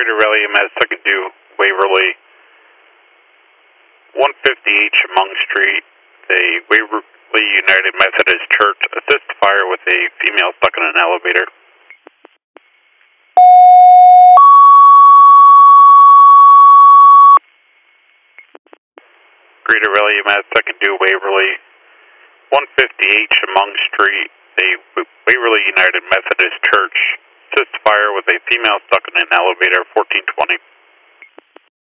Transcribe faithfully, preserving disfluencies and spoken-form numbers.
Greater Rally M S second due Waverly, one fifty H Mung Street, the Waverly United Methodist Church, assist fire with a female stuck in an elevator. Greater Rally M S second due Waverly, one fifty H Mung Street, the Waverly United Methodist Church, assist fire with a female stuck in an elevator, fourteen twenty.